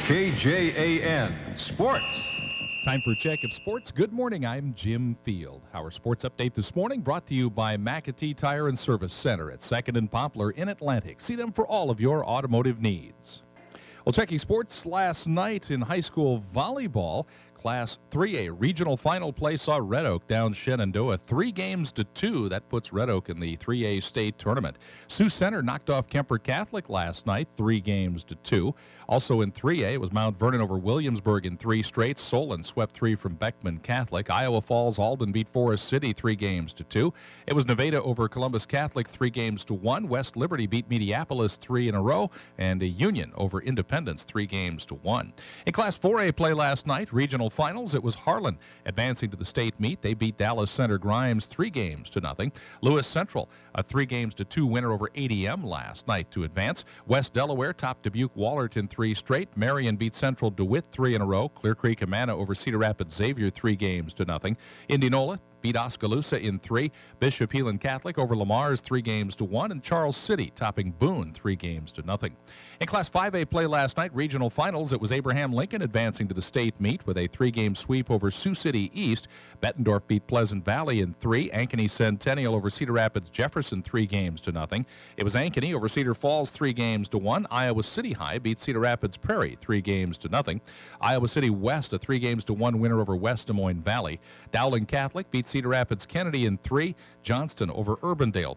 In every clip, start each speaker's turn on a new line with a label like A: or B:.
A: KJAN Sports.
B: Time for a check of sports. Good morning, I'm Jim Field. Our sports update this morning brought to you by McAtee Tire and Service Center at 2nd and Poplar in Atlantic. See them for all of your automotive needs. Well, checking sports last night in high school volleyball. Class 3A regional final play saw Red Oak down Shenandoah 3-2. That puts Red Oak in the 3A state tournament. Sioux Center knocked off Kemper Catholic last night 3-2. Also in 3A, it was Mount Vernon over Williamsburg in 3 straight. Solon swept 3 from Beckman Catholic. Iowa Falls Alden beat Forest City 3-2. It was Nevada over Columbus Catholic 3-1. West Liberty beat Mediapolis 3 in a row. And Union over Independence 3-1. In Class 4A play last night, regional finals, it was Harlan advancing to the state meet. They beat Dallas Center Grimes 3-0. Lewis Central, a 3-2 winner over ADM last night to advance. West Delaware topped Dubuque Wahlert in 3 straight. Marion beat Central DeWitt 3 in a row. Clear Creek Amana over Cedar Rapids Xavier 3-0. Indianola beat Oskaloosa in 3. Bishop Heelan Catholic over Lamar's 3-1. And Charles City topping Boone 3-0. In Class 5A play last night, regional finals, it was Abraham Lincoln advancing to the state meet with a 3-game sweep over Sioux City East. Bettendorf beat Pleasant Valley in 3. Ankeny Centennial over Cedar Rapids Jefferson 3-0. It was Ankeny over Cedar Falls 3-1. Iowa City High beat Cedar Rapids Prairie 3-0. Iowa City West a 3-1 winner over West Des Moines Valley. Dowling Catholic beat Cedar Rapids Kennedy in 3. Johnston over Urbandale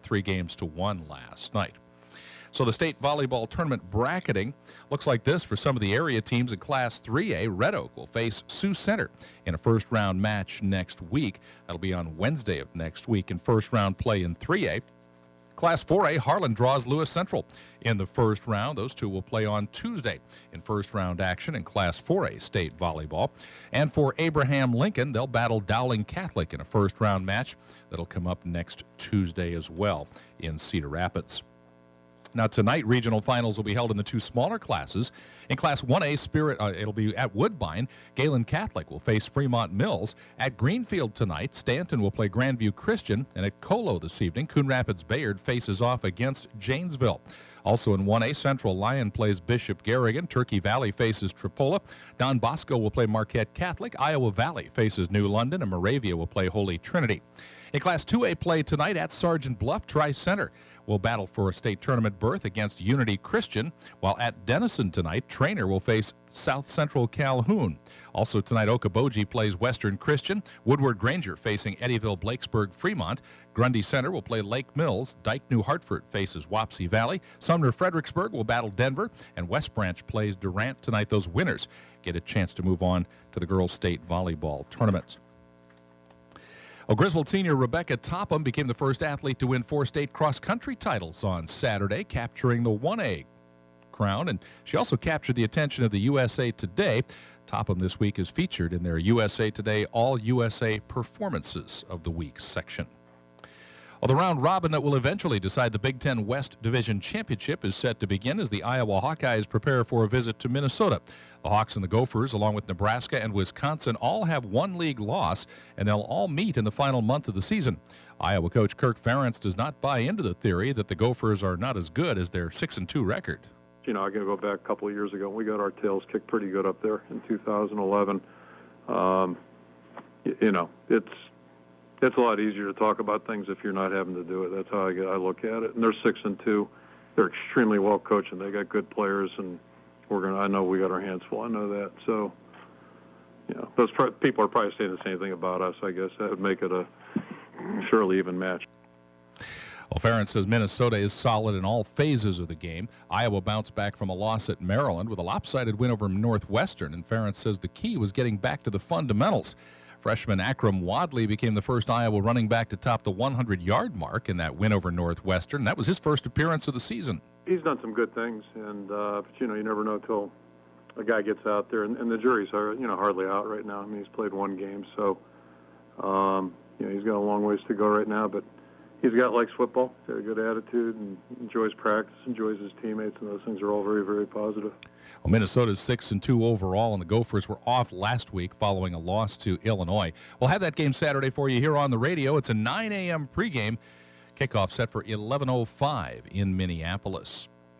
B: 3-1 last night. So the state volleyball tournament bracketing looks like this for some of the area teams in Class 3A. Red Oak will face Sioux Center in a first-round match next week. That'll be on Wednesday of next week in first-round play in 3A. Class 4A, Harlan draws Lewis Central in the first round. Those two will play on Tuesday in first-round action in Class 4A state volleyball. And for Abraham Lincoln, they'll battle Dowling Catholic in a first-round match that'll come up next Tuesday as well in Cedar Rapids. Now, tonight, regional finals will be held in the 2 smaller classes. In Class 1A, Spirit, it'll be at Woodbine. Galen Catholic will face Fremont Mills. At Greenfield tonight, Stanton will play Grandview Christian. And at Colo this evening, Coon Rapids Bayard faces off against Janesville. Also in 1A, Central Lyon plays Bishop Garrigan. Turkey Valley faces Tripola. Don Bosco will play Marquette Catholic. Iowa Valley faces New London. And Moravia will play Holy Trinity. In Class 2A play tonight at Sergeant Bluff, Tri-Center will battle for a state tournament berth against Unity Christian, while at Denison tonight, Trainer will face South Central Calhoun. Also tonight, Okoboji plays Western Christian, Woodward Granger facing Eddyville Blakesburg Fremont, Grundy Center will play Lake Mills, Dike New Hartford faces Wapsie Valley, Sumner Fredericksburg will battle Denver, and West Branch plays Durant tonight. Those winners get a chance to move on to the girls' state volleyball tournament. Griswold senior Rebecca Topham became the first athlete to win 4 state cross-country titles on Saturday, capturing the 1A crown, and she also captured the attention of the USA Today. Topham this week is featured in their USA Today All-USA Performances of the Week section. Well, the round robin that will eventually decide the Big Ten West Division Championship is set to begin as the Iowa Hawkeyes prepare for a visit to Minnesota. The Hawks and the Gophers, along with Nebraska and Wisconsin, all have 1 league loss, and they'll all meet in the final month of the season. Iowa coach Kirk Ferentz does not buy into the theory that the Gophers are not as good as their 6-2 record.
C: You know, I got to go back a couple of years ago. We got our tails kicked pretty good up there in 2011. You know, it's a lot easier to talk about things if you're not having to do it. That's how I look at it. And they're 6-2. They're extremely well coached, and they got good players. And I know we got our hands full. I know that. So, you know, those people are probably saying the same thing about us. I guess that would make it a surely even match.
B: Well, Ferentz says Minnesota is solid in all phases of the game. Iowa bounced back from a loss at Maryland with a lopsided win over Northwestern, and Ferentz says the key was getting back to the fundamentals. Freshman Akram Wadley became the first Iowa running back to top the 100-yard mark in that win over Northwestern. That was his first appearance of the season.
C: He's done some good things, and but you know, you never know until a guy gets out there, and the jury's hardly out right now. I mean, he's played 1 game, so you know, he's got a long ways to go right now, but likes football, got a good attitude, and enjoys practice, enjoys his teammates, and those things are all very, very positive.
B: Well, Minnesota's 6-2 overall, and the Gophers were off last week following a loss to Illinois. We'll have that game Saturday for you here on the radio. It's a 9 a.m. pregame. Kickoff set for 11:05 in Minneapolis.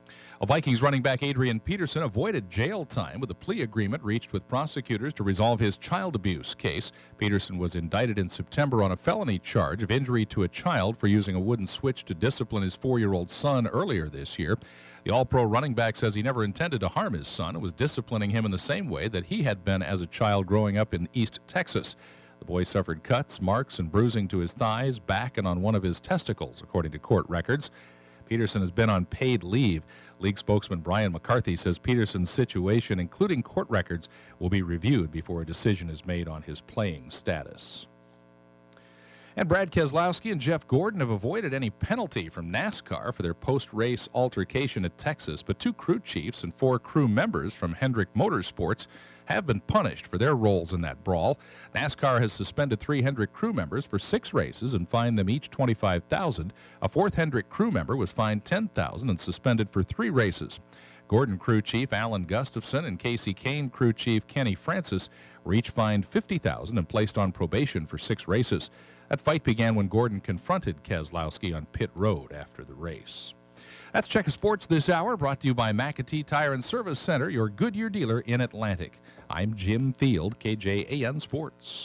B: A Vikings running back Adrian Peterson avoided jail time with a plea agreement reached with prosecutors to resolve his child abuse case. Peterson was indicted in September on a felony charge of injury to a child for using a wooden switch to discipline his 4-year-old son earlier this year. The All-Pro running back says he never intended to harm his son and was disciplining him in the same way that he had been as a child growing up in East Texas. The boy suffered cuts, marks, and bruising to his thighs, back, and on one of his testicles, according to court records. Peterson has been on paid leave. League spokesman Brian McCarthy says Peterson's situation, including court records, will be reviewed before a decision is made on his playing status. And Brad Keselowski and Jeff Gordon have avoided any penalty from NASCAR for their post-race altercation at Texas, but 2 crew chiefs and 4 crew members from Hendrick Motorsports have been punished for their roles in that brawl. NASCAR has suspended 3 Hendrick crew members for 6 races and fined them each $25,000. A 4th Hendrick crew member was fined $10,000 and suspended for 3 races. Gordon crew chief Alan Gustafson and Casey Kane crew chief Kenny Francis were each fined $50,000 and placed on probation for 6 races. That fight began when Gordon confronted Keselowski on pit road after the race. That's Check of Sports this hour, brought to you by McAtee Tire and Service Center, your Goodyear dealer in Atlantic. I'm Jim Field, KJAN Sports.